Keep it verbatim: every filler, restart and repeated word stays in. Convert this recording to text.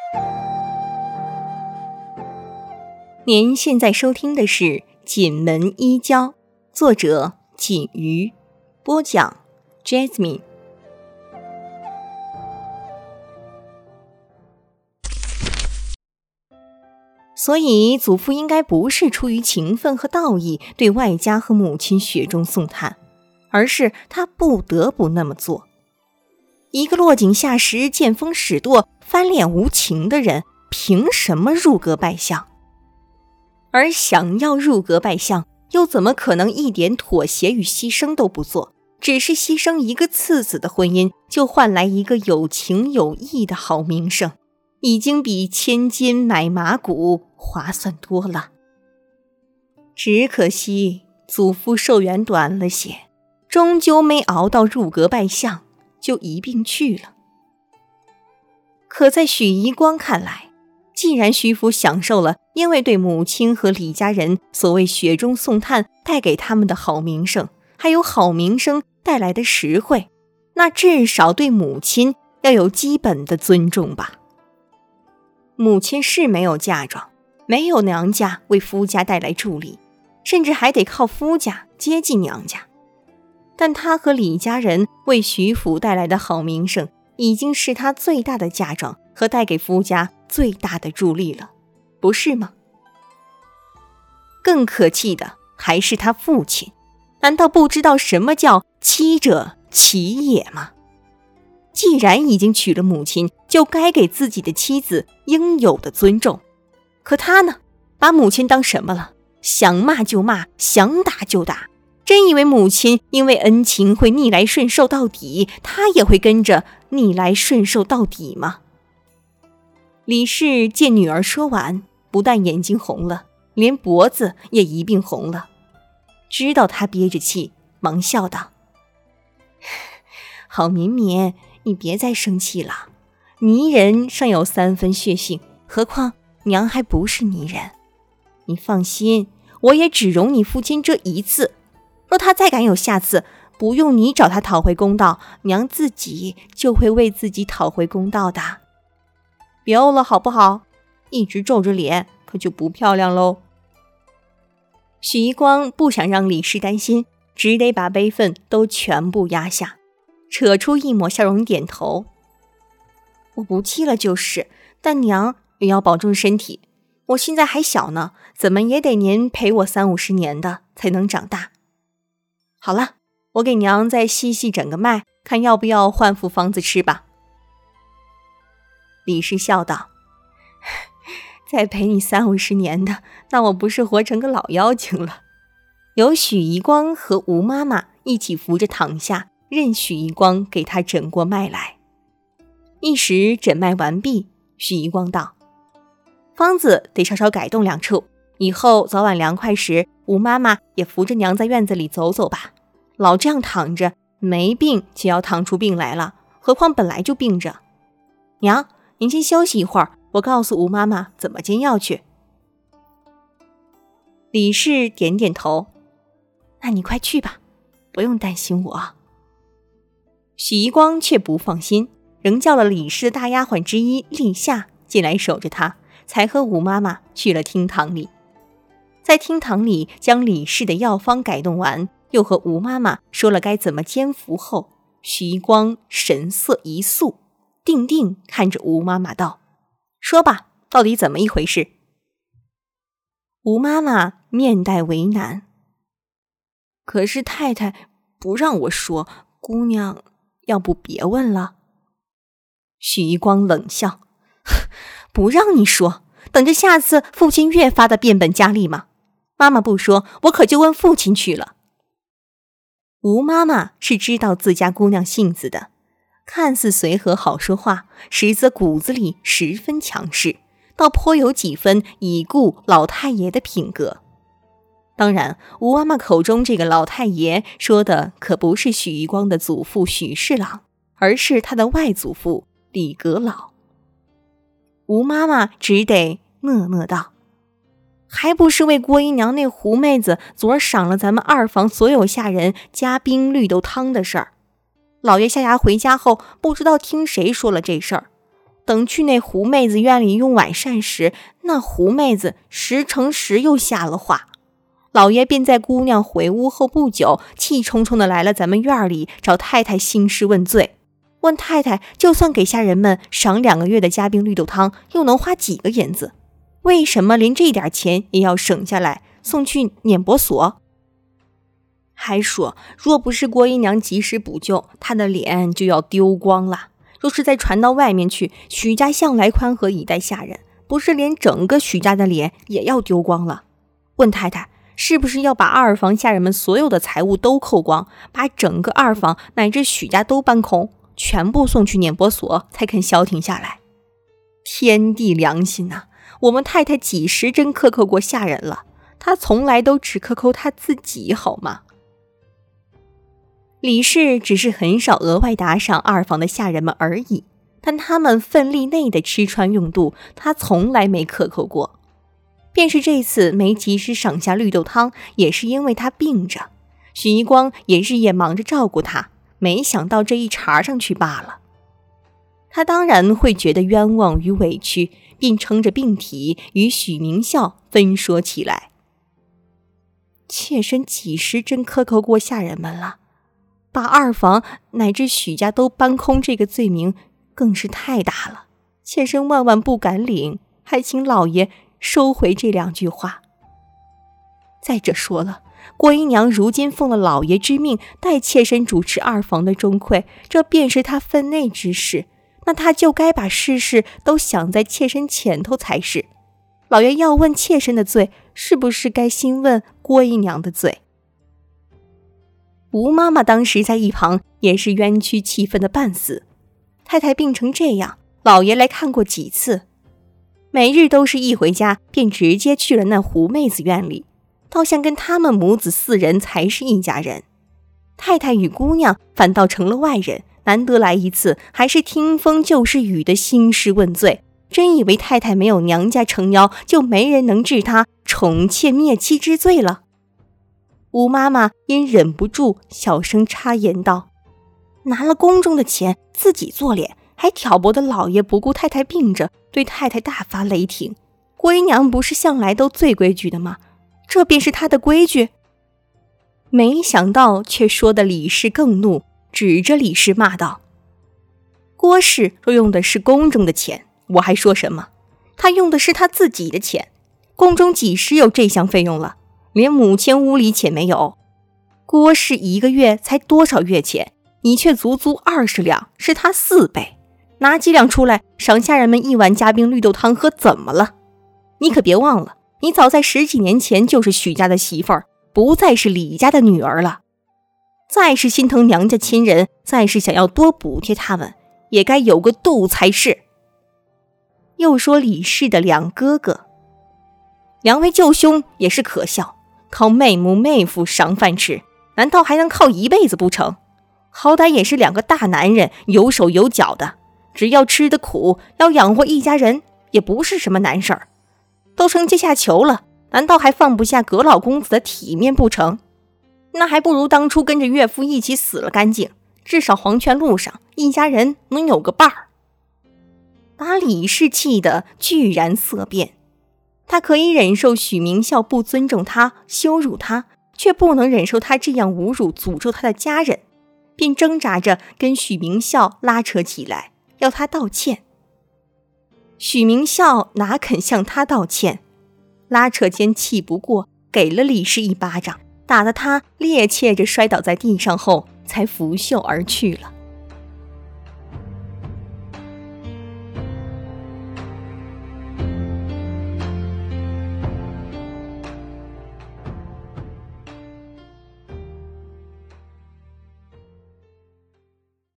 您现在收听的是《锦门一交》，作者锦瑜，播讲 Jasmine。所以祖父应该不是出于情分和道义对外家和母亲雪中送炭，而是他不得不那么做。一个落井下石、见风使舵、翻脸无情的人，凭什么入阁拜相？而想要入阁拜相，又怎么可能一点妥协与牺牲都不做？只是牺牲一个次子的婚姻，就换来一个有情有义的好名声，已经比千金买马骨划算多了。只可惜祖父寿元短了些，终究没熬到入阁拜相，就一并去了。可在许夷光看来，既然徐福享受了因为对母亲和李家人所谓雪中送炭带给他们的好名声，还有好名声带来的实惠，那至少对母亲要有基本的尊重吧。母亲是没有嫁妆，没有娘家为夫家带来助力，甚至还得靠夫家接近娘家，但他和李家人为徐府带来的好名声，已经是他最大的嫁妆和带给夫家最大的助力了，不是吗？更可气的还是他父亲，难道不知道什么叫妻者妻也吗？既然已经娶了母亲，就该给自己的妻子应有的尊重。可他呢，把母亲当什么了？想骂就骂，想打就打。真以为母亲因为恩情会逆来顺受到底，他也会跟着逆来顺受到底吗？李氏见女儿说完，不但眼睛红了，连脖子也一并红了。知道他憋着气，忙笑道：好绵绵，你别再生气了，泥人尚有三分血性，何况娘还不是泥人。你放心，我也只容你父亲这一次，若他再敢有下次，不用你找他讨回公道，娘自己就会为自己讨回公道的。别怄了好不好？一直皱着脸可就不漂亮喽。许夷光不想让李氏担心，只得把悲愤都全部压下，扯出一抹笑容点头。我不气了就是，但娘也要保重身体，我现在还小呢，怎么也得您陪我三五十年的才能长大。好了，我给娘再细细诊个脉，看要不要换副方子吃吧。李氏笑道：再陪你三五十年的，那我不是活成个老妖精了。由许夷光和吴妈妈一起扶着躺下，任许夷光给他诊过脉来。一时诊脉完毕，许夷光道：方子得稍稍改动两处，以后早晚凉快时，吴妈妈也扶着娘在院子里走走吧。老这样躺着，没病就要躺出病来了，何况本来就病着。娘，您先休息一会儿，我告诉吴妈妈怎么煎药去。李氏点点头：那你快去吧，不用担心我。许夷光却不放心，仍叫了李氏的大丫鬟之一立夏进来守着他，才和吴妈妈去了厅堂里。在厅堂里将李氏的药方改动完，又和吴妈妈说了该怎么煎服后，许夷光神色一肃，定定看着吴妈妈道：说吧，到底怎么一回事？吴妈妈面带为难：可是太太不让我说，姑娘要不别问了。许夷光冷笑：不让你说，等着下次父亲越发的变本加厉吗？妈妈不说，我可就问父亲去了。吴妈妈是知道自家姑娘性子的，看似随和好说话，实则骨子里十分强势，倒颇有几分已故老太爷的品格。当然，吴妈妈口中这个老太爷说的可不是许夷光的祖父许侍郎，而是他的外祖父李阁老。吴妈妈只得讷讷道：还不是为郭姨娘那狐妹子昨儿赏了咱们二房所有下人加冰绿豆汤的事儿。老爷下衙回家后，不知道听谁说了这事儿， 等去那胡妹子院里用晚膳时，那胡妹子十成十又瞎了话。老爷便在姑娘回屋后不久，气冲冲地来了咱们院里，找太太兴师问罪，问太太就算给下人们赏两个月的嘉宾绿豆汤，又能花几个银子？为什么连这点钱也要省下来送去碾帛所？还说若不是郭姨娘及时补救，她的脸就要丢光了。若是再传到外面去，许家向来宽和以待下人，不是连整个许家的脸也要丢光了？问太太是不是要把二房下人们所有的财物都扣光，把整个二房乃至许家都搬空，全部送去碾帛所，才肯消停下来？天地良心啊！我们太太几时真克扣过下人了？她从来都只克扣她自己，好吗？李氏只是很少额外打赏二房的下人们而已，但他们分力内的吃穿用度，他从来没克扣过。便是这次没及时赏下绿豆汤，也是因为他病着，许一光也日夜忙着照顾他，没想到这一茬上去罢了。他当然会觉得冤枉与委屈，并撑着病体与许明孝分说起来。妾身几时真克扣过下人们了？把二房乃至许家都搬空这个罪名更是太大了，妾身万万不敢领，还请老爷收回这两句话。再者说了，郭姨娘如今奉了老爷之命，代妾身主持二房的钟馗，这便是她分内之事，那她就该把事事都想在妾身前头才是。老爷要问妾身的罪，是不是该先问郭姨娘的罪？吴妈妈当时在一旁也是冤屈气愤的半死。太太病成这样，老爷来看过几次，每日都是一回家便直接去了那胡妹子院里，倒像跟他们母子四人才是一家人。太太与姑娘反倒成了外人，难得来一次，还是听风就是雨的兴师问罪，真以为太太没有娘家撑腰，就没人能治她宠妾灭妻之罪了。吴妈妈因忍不住小声插言道：拿了宫中的钱自己做脸，还挑拨的老爷不顾太太病着，对太太大发雷霆。郭姨娘不是向来都最规矩的吗？这便是她的规矩。没想到却说的李氏更怒，指着李氏骂道：郭氏若用的是宫中的钱，我还说什么？他用的是他自己的钱，宫中几时有这项费用了？连母亲屋里钱没有。郭氏一个月才多少月钱，你却足足二十两，是他四倍。拿几两出来赏下人们一碗嘉宾绿豆汤喝，怎么了？你可别忘了，你早在十几年前就是许家的媳妇儿，不再是李家的女儿了。再是心疼娘家亲人，再是想要多补贴他们，也该有个度才是。又说李氏的两哥哥，两位舅兄也是可笑，靠妹母妹夫赏饭吃，难道还能靠一辈子不成？好歹也是两个大男人，有手有脚的，只要吃得苦，要养活一家人，也不是什么难事儿。都成阶下囚了，难道还放不下葛老公子的体面不成？那还不如当初跟着岳父一起死了干净，至少黄泉路上一家人能有个伴儿。把李氏气得居然色变。他可以忍受许明孝不尊重他，羞辱他，却不能忍受他这样侮辱诅咒他的家人，便挣扎着跟许明孝拉扯起来，要他道歉。许明孝哪肯向他道歉，拉扯间气不过，给了李氏一巴掌，打得他趔趄着摔倒在地上后，才拂袖而去了。